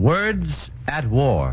Words at War.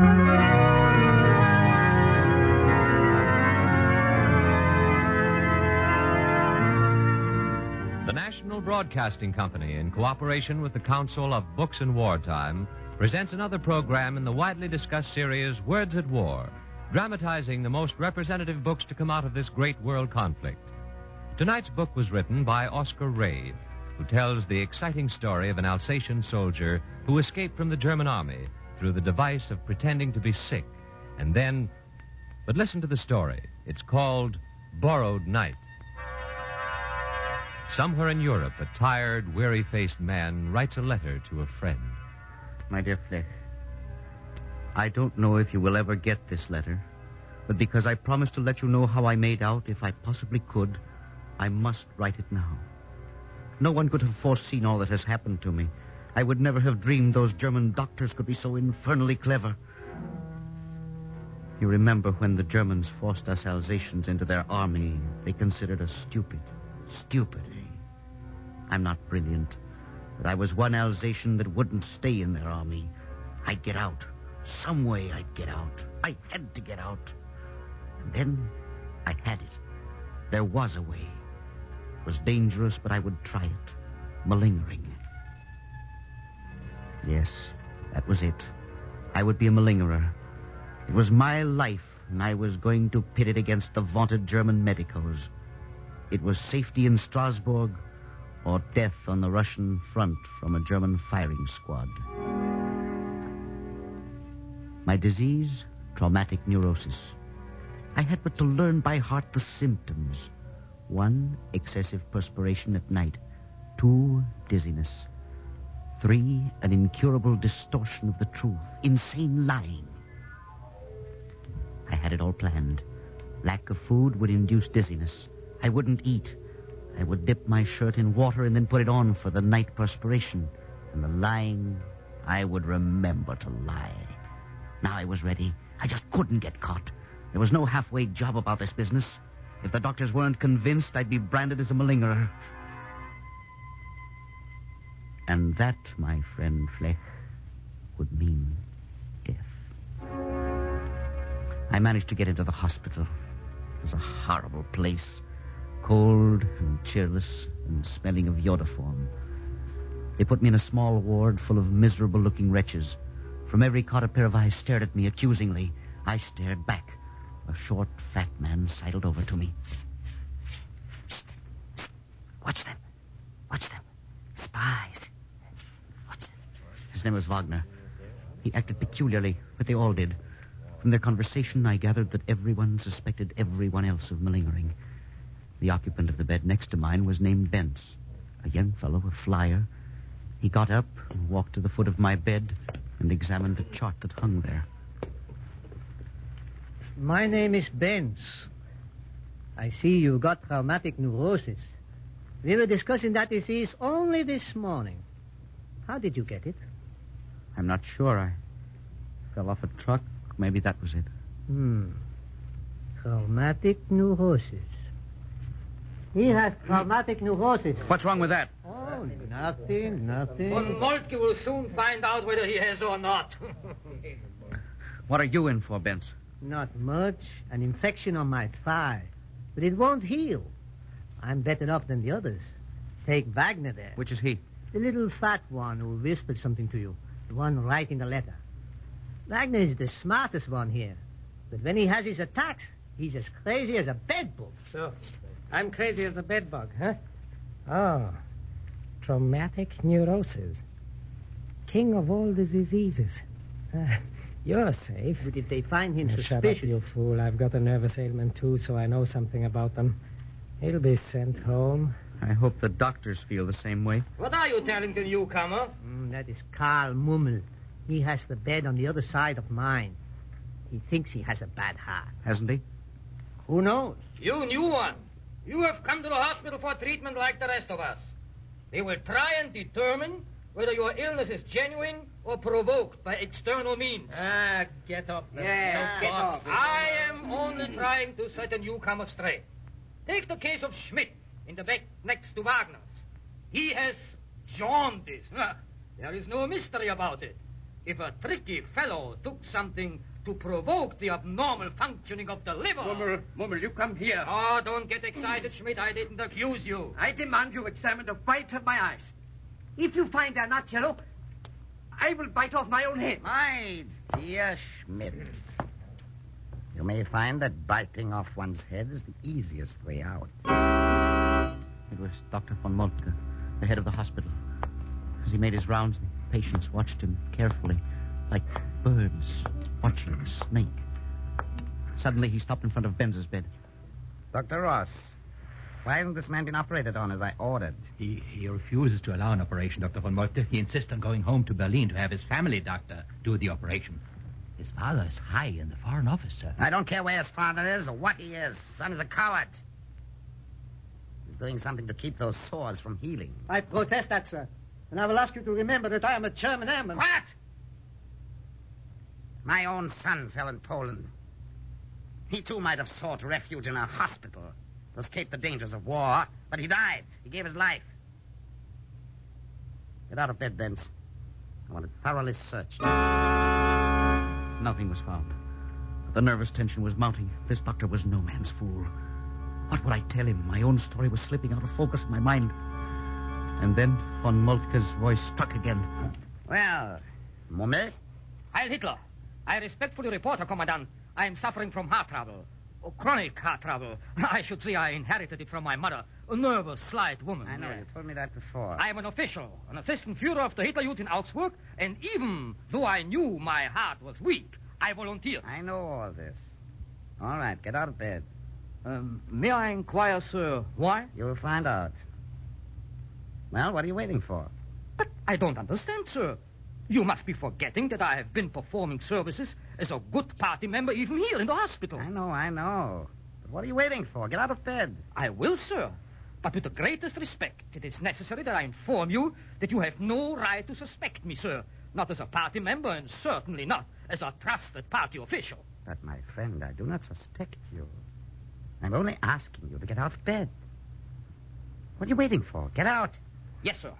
The National Broadcasting Company, in cooperation with the Council of Books in Wartime, presents another program in the widely discussed series Words at War, dramatizing the most representative books to come out of this great world conflict. Tonight's book was written by Oscar Rade, who tells the exciting story of an Alsatian soldier who escaped from the German army through the device of pretending to be sick, and then... But listen to the story. It's called Borrowed Night. Somewhere in Europe, a tired, weary-faced man writes a letter to a friend. My dear Flech, I don't know if you will ever get this letter, but because I promised to let you know how I made out, if I possibly could, I must write it now. No one could have foreseen all that has happened to me. I would never have dreamed those German doctors could be so infernally clever. You remember when the Germans forced us Alsatians into their army, they considered us stupid. Stupid, eh? I'm not brilliant, but I was one Alsatian that wouldn't stay in their army. I'd get out. Some way I'd get out. I had to get out. And then I had it. There was a way. It was dangerous, but I would try it. Malingering. Yes, that was it. I would be a malingerer. It was my life, and I was going to pit it against the vaunted German medicos. It was safety in Strasbourg or death on the Russian front from a German firing squad. My disease, traumatic neurosis. I had but to learn by heart the symptoms. 1, excessive perspiration at night. 2, dizziness. 3, an incurable distortion of the truth. Insane lying. I had it all planned. Lack of food would induce dizziness. I wouldn't eat. I would dip my shirt in water and then put it on for the night perspiration. And the lying, I would remember to lie. Now I was ready. I just couldn't get caught. There was no halfway job about this business. If the doctors weren't convinced, I'd be branded as a malingerer. And that, my friend Flech, would mean death. I managed to get into the hospital. It was a horrible place. Cold and cheerless and smelling of iodoform. They put me in a small ward full of miserable-looking wretches. From every cot a pair of eyes stared at me accusingly. I stared back. A short, fat man sidled over to me. Psst. Watch them. Watch them. Spies. Watch them. His name was Wagner. He acted peculiarly, but they all did. From their conversation, I gathered that everyone suspected everyone else of malingering. The occupant of the bed next to mine was named Bentz, a young fellow, a flyer. He got up and walked to the foot of my bed and examined the chart that hung there. My name is Benz. I see you got traumatic neurosis. We were discussing that disease only this morning. How did you get it? I'm not sure. I fell off a truck. Maybe that was it. Traumatic neurosis. He has traumatic neurosis. What's wrong with that? Oh, nothing. Von Moltke will soon find out whether he has or not. What are you in for, Bentz? Not much. An infection on my thigh. But it won't heal. I'm better off than the others. Take Wagner there. Which is he? The little fat one who whispered something to you. The one writing the letter. Wagner is the smartest one here. But when he has his attacks, he's as crazy as a bedbug. So, I'm crazy as a bedbug, huh? Oh, traumatic neurosis. King of all the diseases. You're safe. But if they find him Shut up, suspicious... you fool. I've got a nervous ailment, too, so I know something about them. He'll be sent home. I hope the doctors feel the same way. What are you telling the newcomer? that is Karl Mummel. He has the bed on the other side of mine. He thinks he has a bad heart. Hasn't he? Who knows? You new one. You have come to the hospital for treatment like the rest of us. They will try and determine whether your illness is genuine or provoked by external means. Get up. Yes, get up. I am only trying to set a newcomer straight. Take the case of Schmidt in the bed next to Wagner's. He has jaundice. There is no mystery about it. if a tricky fellow took something to provoke the abnormal functioning of the liver... Mummel, you come here. Oh, don't get excited, Schmidt. I didn't accuse you. I demand you examine the whites of my eyes. If you find they're not yellow, I will bite off my own head. My dear Schmidt, you may find that biting off one's head is the easiest way out. It was Dr. von Moltke, the head of the hospital. As he made his rounds, the patients watched him carefully, like birds watching a snake. Suddenly, he stopped in front of Benz's bed. Dr. Ross, why hasn't this man been operated on as I ordered? He refuses to allow an operation, Dr. von Moltke. He insists on going home to Berlin to have his family doctor do the operation. His father is high in the Foreign Office, sir. I don't care where his father is or what he is. Son is a coward. He's doing something to keep those sores from healing. I protest that, sir. And I will ask you to remember that I am a German airman. What? My own son fell in Poland. He, too, might have sought refuge in a hospital to escape the dangers of war, but he died. He gave his life. Get out of bed, Benz. I want it thoroughly searched. Nothing was found. The nervous tension was mounting. This doctor was no man's fool. What would I tell him? My own story was slipping out of focus in my mind. And then von Moltke's voice struck again. Well, Mummel? Heil Hitler. I respectfully report, Herr Commandant. I am suffering from heart trouble. Chronic heart trouble. I should say I inherited it from my mother. A nervous, slight woman. I know, you told me that before. I am an official, an assistant Führer of the Hitler Youth in Augsburg, and even though I knew my heart was weak, I volunteered. I know all this. All right, get out of bed. May I inquire, sir, why? You'll find out. Well, what are you waiting for? But I don't understand, sir. You must be forgetting that I have been performing services as a good party member even here in the hospital. I know. But what are you waiting for? Get out of bed. I will, sir. But with the greatest respect, it is necessary that I inform you that you have no right to suspect me, sir. Not as a party member, and certainly not as a trusted party official. But, my friend, I do not suspect you. I'm only asking you to get out of bed. What are you waiting for? Get out. Yes, sir.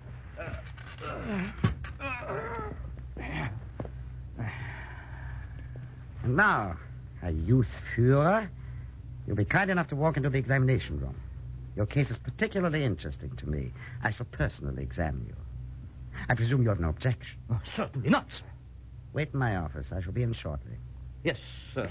And now, Herr Youth Führer, you'll be kind enough to walk into the examination room. Your case is particularly interesting to me. I shall personally examine you. I presume you have no objection. Certainly not, sir. Wait in my office. I shall be in shortly. Yes, sir.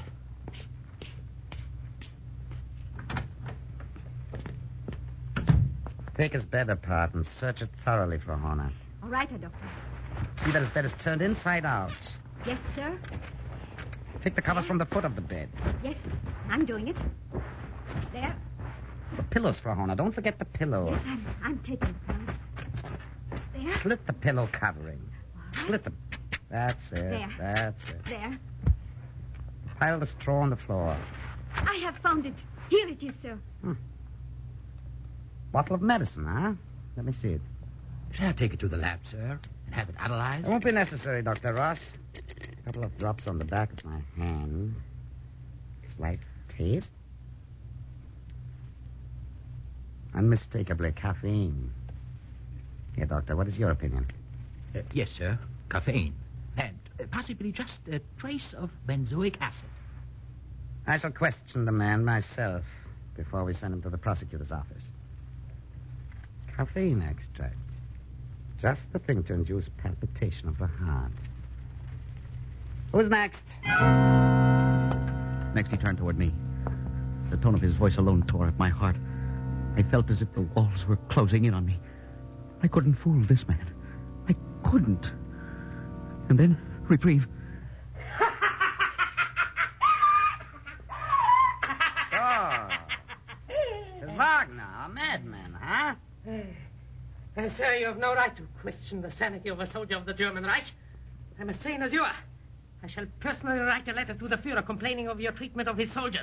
Take his bed apart and search it thoroughly for Horner. All right, Herr Doctor. See that his bed is turned inside out. Yes, sir. Take the covers from the foot of the bed. Yes, I'm doing it. There. The pillows for Horner. Don't forget the pillows. Yes, I'm taking the pillows. There. Slit the pillow covering. Right. Slit them. That's it. There. That's it. There. Pile the straw on the floor. I have found it. Here it is, sir. Bottle of medicine, huh? Let me see it. Shall I take it to the lab, sir, and have it analyzed? It won't be necessary, Dr. Ross. A couple of drops on the back of my hand. Slight taste. Unmistakably caffeine. Here, Doctor, what is your opinion? Yes, sir. Caffeine. And possibly just a trace of benzoic acid. I shall question the man myself before we send him to the prosecutor's office. Caffeine extract. Just the thing to induce palpitation of the heart. Who's next? Next, he turned toward me. The tone of his voice alone tore at my heart. I felt as if the walls were closing in on me. I couldn't fool this man. I couldn't. And then, reprieve. So, it's Wagner, a madman, huh? Sir, you have no right to question the sanity of a soldier of the German Reich. I'm as sane as you are. I shall personally write a letter to the Führer complaining of your treatment of his soldiers.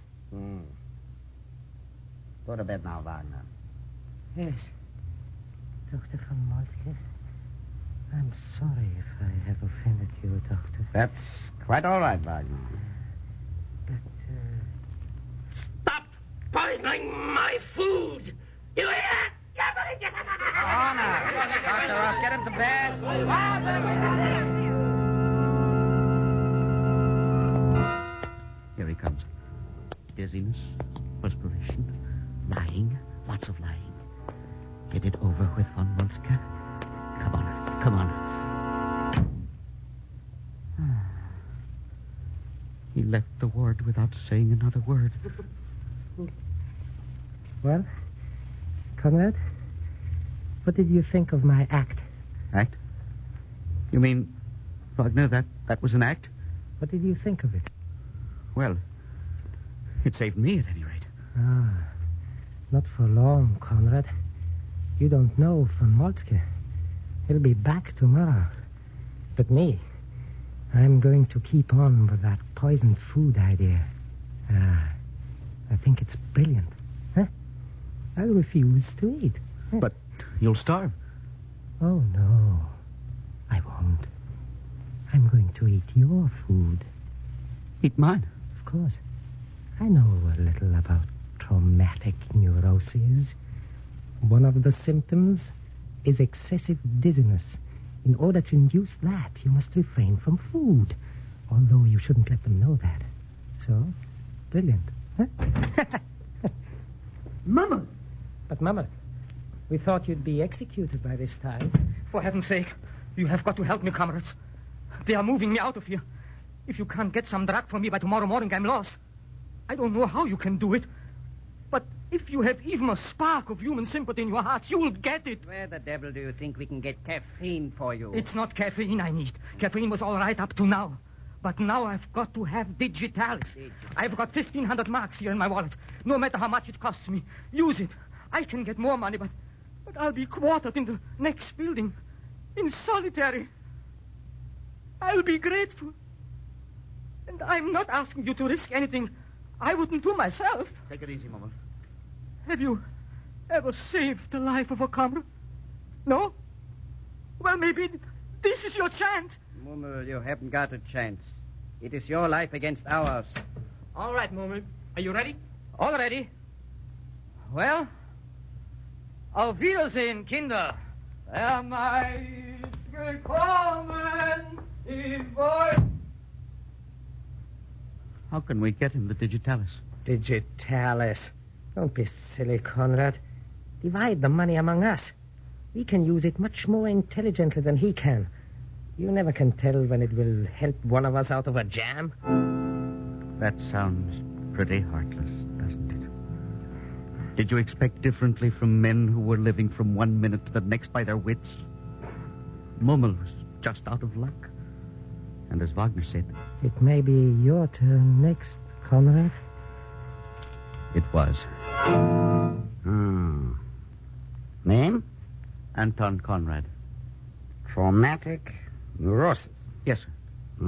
Go to bed now, Wagner. Yes. Dr. von Moltke, I'm sorry if I have offended you, Doctor. That's quite all right, Wagner. But, Stop poisoning my food! You hear? Horner! Dr. Ross, get him to bed. dizziness, perspiration, lying, lots of lying. Get it over with, von Moltke. Come on. He left the ward without saying another word. Well, Conrad, what did you think of my act? Act? You mean, Wagner, that was an act? What did you think of it? Well, it saved me at any rate. Not for long, Conrad. You don't know von Moltke. He'll be back tomorrow. But me, I'm going to keep on with that poisoned food idea. I think it's brilliant. Huh? I'll refuse to eat. But you'll starve. Oh, no. I won't. I'm going to eat your food. Eat mine? Of course. I know a little about traumatic neuroses. One of the symptoms is excessive dizziness. In order to induce that, you must refrain from food. Although you shouldn't let them know that. So, brilliant. Huh? Mama! But, Mama, we thought you'd be executed by this time. For heaven's sake, you have got to help me, comrades. They are moving me out of here. If you can't get some drug for me by tomorrow morning, I'm lost. I don't know how you can do it. But if you have even a spark of human sympathy in your hearts, you will get it. Where the devil do you think we can get caffeine for you? It's not caffeine I need. Caffeine was all right up to now. But now I've got to have digitalis. I've got 1,500 marks here in my wallet. No matter how much it costs me, use it. I can get more money, but I'll be quartered in the next building. In solitary. I'll be grateful. And I'm not asking you to risk anything I wouldn't do myself. Take it easy, Mama. Have you ever saved the life of a comrade? No? Well, maybe this is your chance. Mummel, you haven't got a chance. It is your life against ours. All right, Mummel. Are you ready? All ready. Well, auf Wiedersehen, Kinder. Willkommen, ich wollte... How can we get him the digitalis? Digitalis. Don't be silly, Conrad. Divide the money among us. We can use it much more intelligently than he can. You never can tell when it will help one of us out of a jam. That sounds pretty heartless, doesn't it? Did you expect differently from men who were living from one minute to the next by their wits? Mummel was just out of luck. And as Wagner said... It may be your turn next, Conrad. It was. Name? Anton Conrad. Traumatic neurosis. Yes, sir.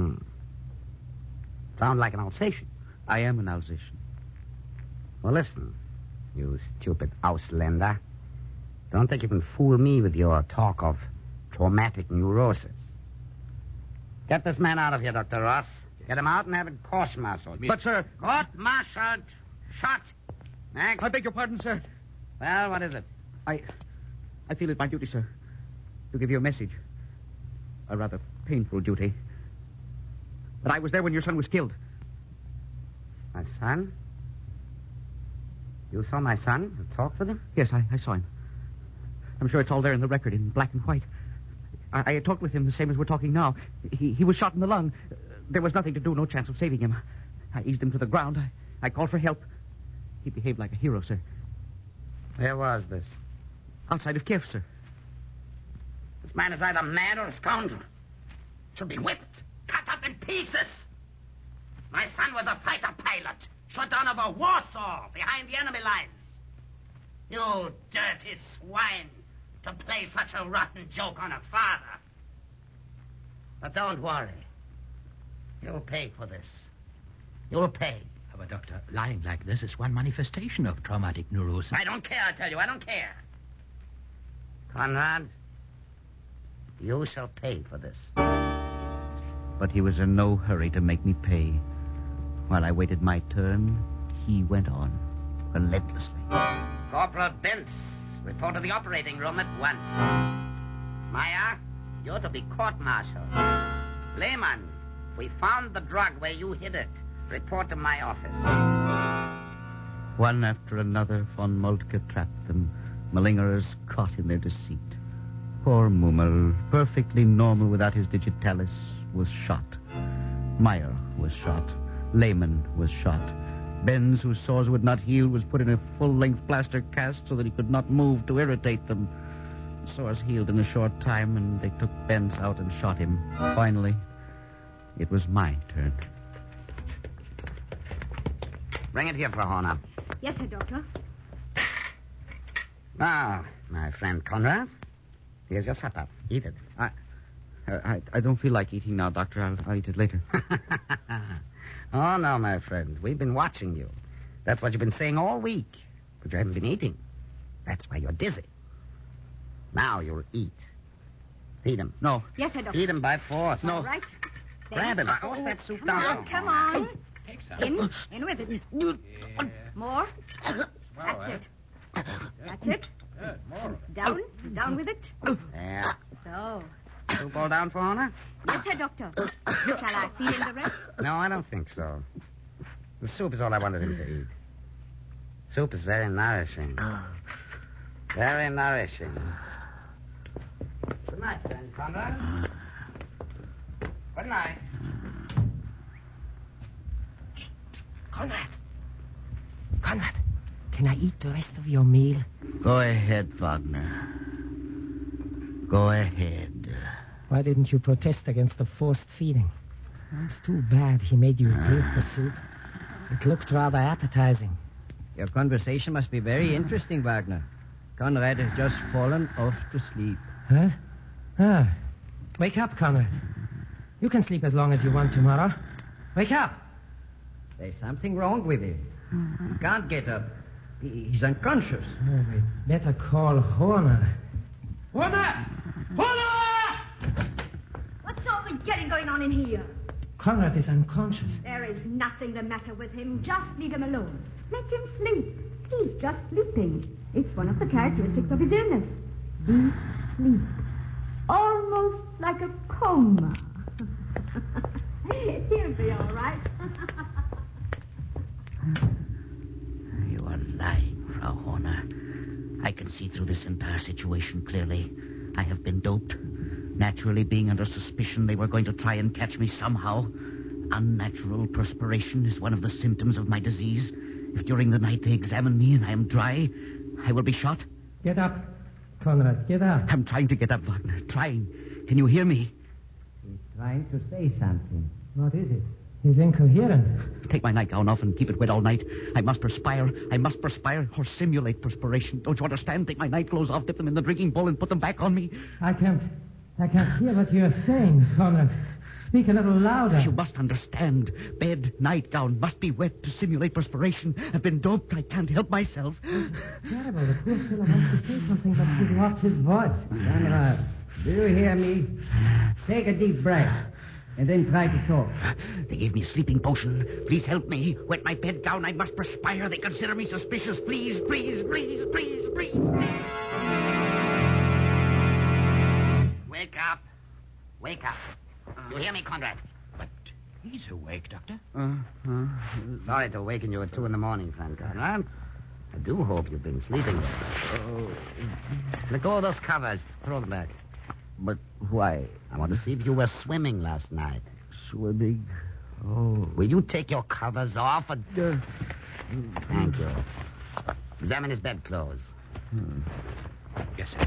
Sound like an Alsatian. I am an Alsatian. Well, listen, you stupid Ausländer. Don't think you can fool me with your talk of traumatic neurosis. Get this man out of here, Dr. Ross. Get him out and have it court-martialed. But, sir... Court-martialed. Shot. Next. I beg your pardon, sir. Well, what is it? I feel it my duty, sir, to give you a message. A rather painful duty. But I was there when your son was killed. My son? You saw my son? You talked with him? Yes, I saw him. I'm sure it's all there in the record in black and white. I had talked with him the same as we're talking now. He was shot in the lung. There was nothing to do, no chance of saving him. I eased him to the ground. I called for help. He behaved like a hero, sir. Where was this? Outside of Kiev, sir. This man is either mad or a scoundrel. Should be whipped, cut up in pieces. My son was a fighter pilot, shot down over Warsaw, behind the enemy lines. You dirty swine, to play such a rotten joke on a father. But don't worry. You'll pay for this. You'll pay. But, Doctor, lying like this is one manifestation of traumatic neurosis. I don't care, I tell you. I don't care. Conrad, you shall pay for this. But he was in no hurry to make me pay. While I waited my turn, he went on, relentlessly. Corporal Bentz, report to the operating room at once. Meyer, you're to be court-martialed. Lehman, we found the drug where you hid it. Report to my office. One after another, von Moltke trapped them, malingerers caught in their deceit. Poor Mummel, perfectly normal without his digitalis, was shot. Meyer was shot. Lehman was shot. Benz, whose sores would not heal, was put in a full-length plaster cast so that he could not move to irritate them. The sores healed in a short time, and they took Benz out and shot him. Finally, it was my turn. Bring it here, Frau Horner. Yes, sir, Doctor. Now, my friend Conrad, here's your supper. Eat it. I don't feel like eating now, Doctor. I'll eat it later. Oh, no, my friend. We've been watching you. That's what you've been saying all week. But you haven't been eating. That's why you're dizzy. Now you'll eat. Feed him. No. Yes, sir, Doctor. Eat him by force. All right. Grab him. Force that soup Come down. on, come on. Take some. In with it. Yeah. More. That's it. That's it. Good. More. Down with it. There. So. Soup all down, Frau Horner? Yes, sir, Doctor. Shall I feed him the rest? No, I don't think so. The soup is all I wanted him to eat. Soup is very nourishing. Very nourishing. Good night, friend Conrad. Good night. Conrad, can I eat the rest of your meal? Go ahead, Wagner. Go ahead. Why didn't you protest against the forced feeding? It's too bad he made you drink the soup. It looked rather appetizing. Your conversation must be very interesting, Wagner. Conrad has just fallen off to sleep. Huh? Ah. Wake up, Conrad. You can sleep as long as you want tomorrow. Wake up. There's something wrong with him. He can't get up. He's unconscious. Oh, we'd better call Horner. Horner! Horner! What's all the getting going on in here? Conrad is unconscious. There is nothing the matter with him. Just leave him alone. Let him sleep. He's just sleeping. It's one of the characteristics of his illness. Deep sleep. Almost like a coma. He'll be all right. You are lying, Frau Horner. I can see through this entire situation clearly. I have been doped. Naturally, being under suspicion, they were going to try and catch me somehow. Unnatural perspiration is one of the symptoms of my disease. If during the night they examine me and I am dry, I will be shot. Get up, Conrad. Get up. I'm trying to get up, Wagner. Trying. Can you hear me? He's trying to say something. What is it? He's incoherent. Take my nightgown off and keep it wet all night. I must perspire. Or simulate perspiration. Don't you understand? Take my nightclothes off, dip them in the drinking bowl, and put them back on me. I can't hear what you're saying, Conrad. Speak a little louder. You must understand. Bed, nightgown must be wet to simulate perspiration. I've been doped. I can't help myself. Terrible. The poor fellow wants to say something, but he's lost his voice. Conrad, do you hear me? Take a deep breath, and then try to talk. They gave me a sleeping potion. Please help me. Wet my bedgown. I must perspire. They consider me suspicious. Please, please, please, please, please, please. Wake up. Wake up. You hear me, Conrad? But he's awake, Doctor. Sorry to awaken you at 2 a.m, friend Conrad. I do hope you've been sleeping. Let go of those covers. Throw them back. But why? I want to see if you were swimming last night. Swimming? Oh. Will you take your covers off? Thank you. Examine his bedclothes. Yes, sir.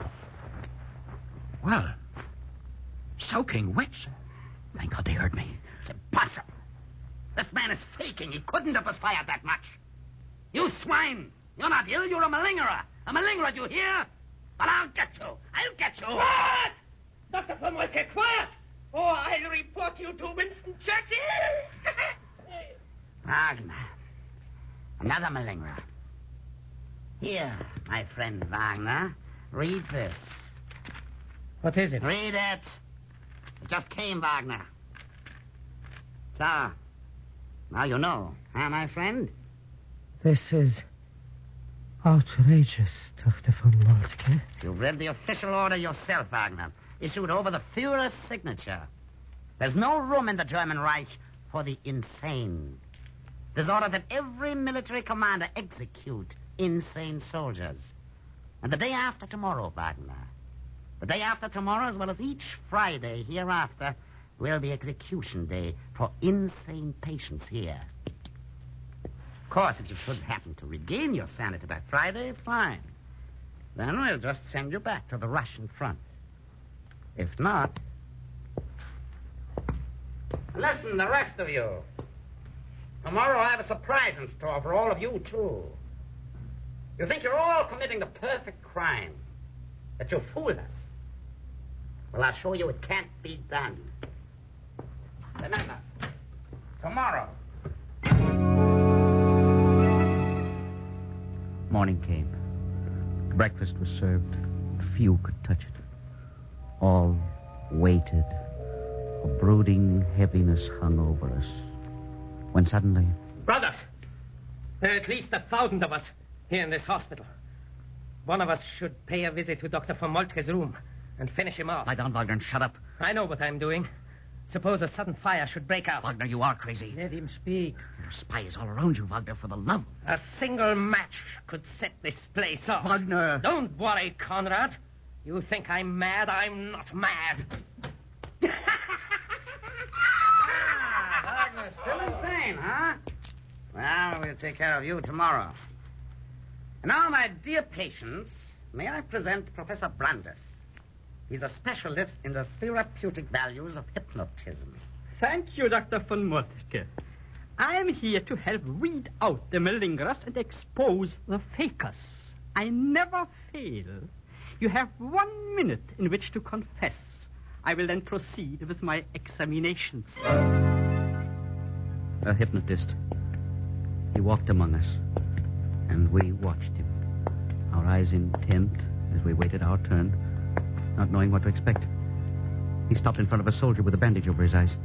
Well, soaking wet, sir. Thank God they heard me. It's impossible. This man is faking. He couldn't have perspired that much. You swine! You're not ill. You're a malingerer. A malingerer, do you hear? But I'll get you. I'll get you. Quiet! Dr. von Moltke, quiet! Oh, I'll report you to Winston Churchill! Wagner. Another malingerer. Here, my friend Wagner. Read this. What is it? Read it. It just came, Wagner. So, now you know, huh, my friend? This is outrageous, Dr. von Moltke. You've read the official order yourself, Wagner, issued over the Führer's signature. There's no room in the German Reich for the insane. It is ordered that every military commander execute insane soldiers. And the day after tomorrow, Wagner, the day after tomorrow, as well as each Friday hereafter, will be execution day for insane patients here. Of course, if you should happen to regain your sanity by Friday, fine. Then we'll just send you back to the Russian front. If not... Listen, the rest of you. Tomorrow I have a surprise in store for all of you, too. You think you're all committing the perfect crime, that you fooled us. Well, I'll show you it can't be done. Remember, tomorrow. Morning came. Breakfast was served. Few could touch it. All waited. A brooding heaviness hung over us. When suddenly... Brothers, there are at least 1,000 of us here in this hospital. One of us should pay a visit to Dr. von Moltke's room and finish him off. Lie down, Wagner, and shut up. I know what I'm doing. Suppose a sudden fire should break out. Wagner, you are crazy. Let him speak. There are spies all around you, Wagner, for the love. A single match could set this place off. Wagner. Don't worry, Conrad. You think I'm mad? I'm not mad. Wagner's still insane, huh? Well, we'll take care of you tomorrow. And now, my dear patients, may I present Professor Brandes. He's a specialist in the therapeutic values of hypnotism. Thank you, Dr. von Moltke. I am here to help weed out the malingerers and expose the fakers. I never fail. You have 1 minute in which to confess. I will then proceed with my examinations. A hypnotist. He walked among us, and we watched him, our eyes intent as we waited our turn, not knowing what to expect. He stopped in front of a soldier with a bandage over his eyes.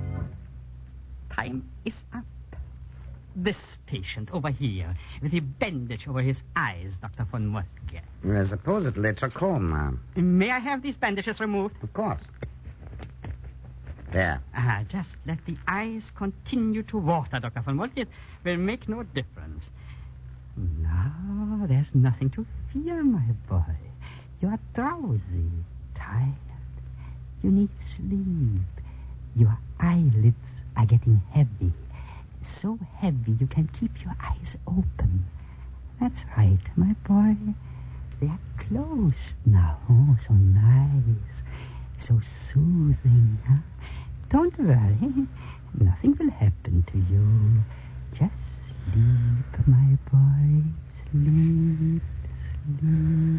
Time is up. This patient over here, with a bandage over his eyes, Dr. von Moltke. Well, supposedly trachoma. May I have these bandages removed? Of course. There. Just let the eyes continue to water, Dr. von Moltke. It will make no difference. No, there's nothing to fear, my boy. You are drowsy, tired. You need sleep. Your eyelids are getting heavy. So heavy you can keep your eyes open. That's right, my boy. They are closed now. Oh, so nice. So soothing, huh? Don't worry. Nothing will happen to you. Just sleep, my boy. Sleep, sleep.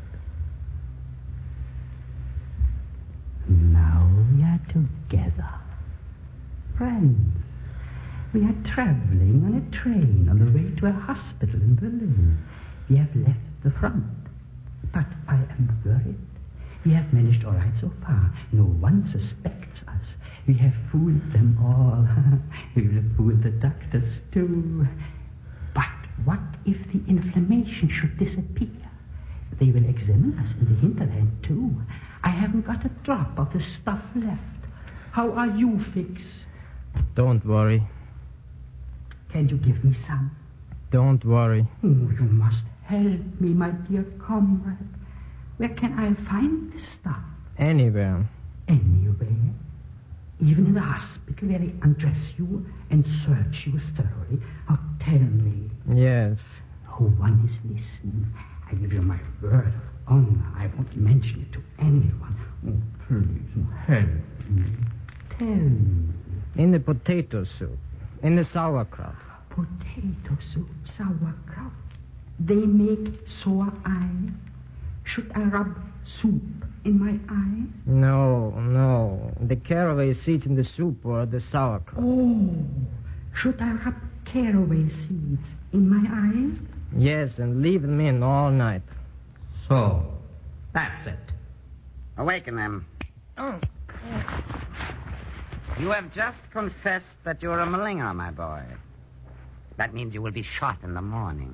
Now we are together. Friends, we are traveling on a train on the way to a hospital in Berlin. We have left the front, but I am worried. We have managed all right so far. No one suspects us. We have fooled them all. We will fool the doctors, too. But what if the inflammation should disappear? They will examine us in the hinterland, too. I haven't got a drop of the stuff left. How are you, Fix? Don't worry. Can you give me some? Don't worry. Oh, you must help me, my dear comrade. Where can I find this stuff? Anywhere. Anywhere? Even in the hospital where they undress you and search you thoroughly? Oh, tell me. Yes. No one is listening. I give you my word of honor. I won't mention it to anyone. Oh, please, help me. Tell me. In the potato soup. In the sauerkraut. Potato soup, sauerkraut. They make sore eyes. Should I rub soup in my eye? No. The caraway seeds in the soup or the sauerkraut. Oh, should I rub caraway seeds in my eyes? Yes, and leave them in all night. So, that's it. Awaken them. Oh. You have just confessed that you're a malingerer, my boy. That means you will be shot in the morning.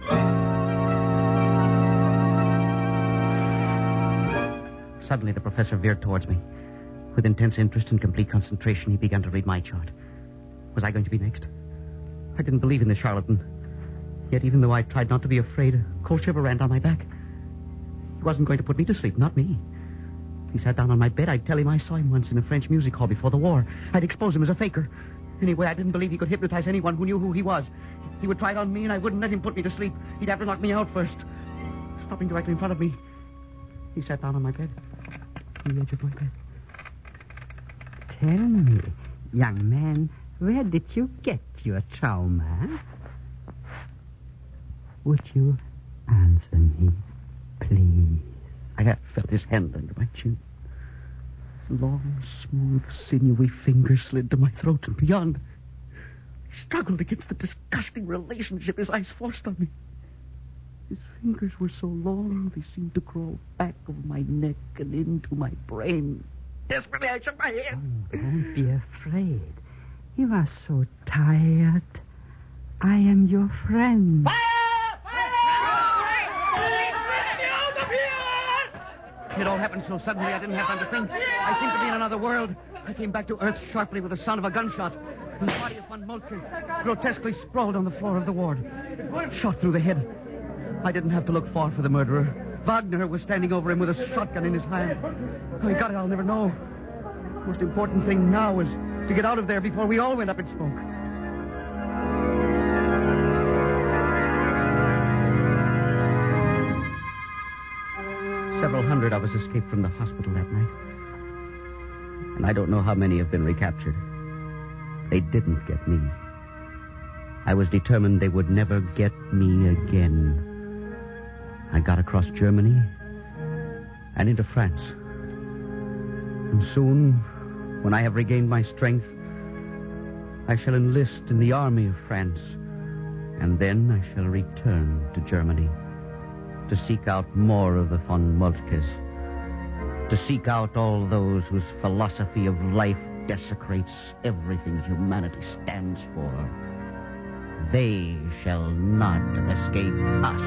Suddenly, the professor veered towards me. With intense interest and complete concentration, he began to read my chart. Was I going to be next? I didn't believe in the charlatan. Yet even though I tried not to be afraid, a cold shiver ran down my back. He wasn't going to put me to sleep, not me. He sat down on my bed. I'd tell him I saw him once in a French music hall before the war. I'd expose him as a faker. Anyway, I didn't believe he could hypnotize anyone who knew who he was. He would try it on me, and I wouldn't let him put me to sleep. He'd have to knock me out first. Stopping directly in front of me, he sat down on my bed. On the edge of my bed. Tell me, young man, where did you get your trauma? Would you answer me, please? I felt his hand under my chin. His long, smooth, sinewy fingers slid to my throat and beyond. He struggled against the disgusting relationship his eyes forced on me. His fingers were so long, they seemed to crawl back over my neck and into my brain. Desperately, I shook my head. Oh, don't be afraid. You are so tired. I am your friend. It all happened so suddenly I didn't have time to think. I seemed to be in another world. I came back to earth sharply with the sound of a gunshot. The body of von Moltke grotesquely sprawled on the floor of the ward. Shot through the head. I didn't have to look far for the murderer. Wagner was standing over him with a shotgun in his hand. How he got it, I'll never know. The most important thing now was to get out of there before we all went up in smoke. Several hundred of us escaped from the hospital that night. And I don't know how many have been recaptured. They didn't get me. I was determined they would never get me again. I got across Germany and into France. And soon, when I have regained my strength, I shall enlist in the army of France. And then I shall return to Germany to seek out more of the von Moltkes, to seek out all those whose philosophy of life desecrates everything humanity stands for. They shall not escape us.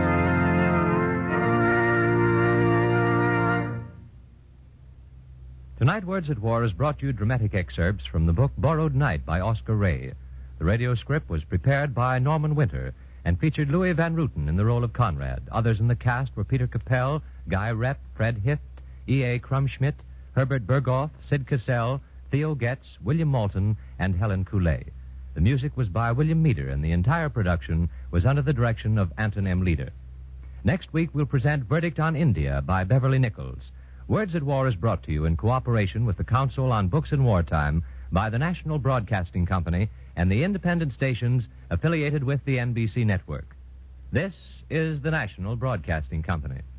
Tonight, Words at War has brought you dramatic excerpts from the book Borrowed Night by Oscar Ray. The radio script was prepared by Norman Winter and featured Louis Van Rooten in the role of Conrad. Others in the cast were Peter Capell, Guy Rep, Fred Hift, E.A. Krumschmidt, Herbert Berghoff, Sid Cassell, Theo Getz, William Moulton, and Helen Coulet. The music was by William Meader, and the entire production was under the direction of Anton M. Leader. Next week, we'll present Verdict on India by Beverly Nichols. Words at War is brought to you in cooperation with the Council on Books in Wartime by the National Broadcasting Company and the independent stations affiliated with the NBC network. This is the National Broadcasting Company.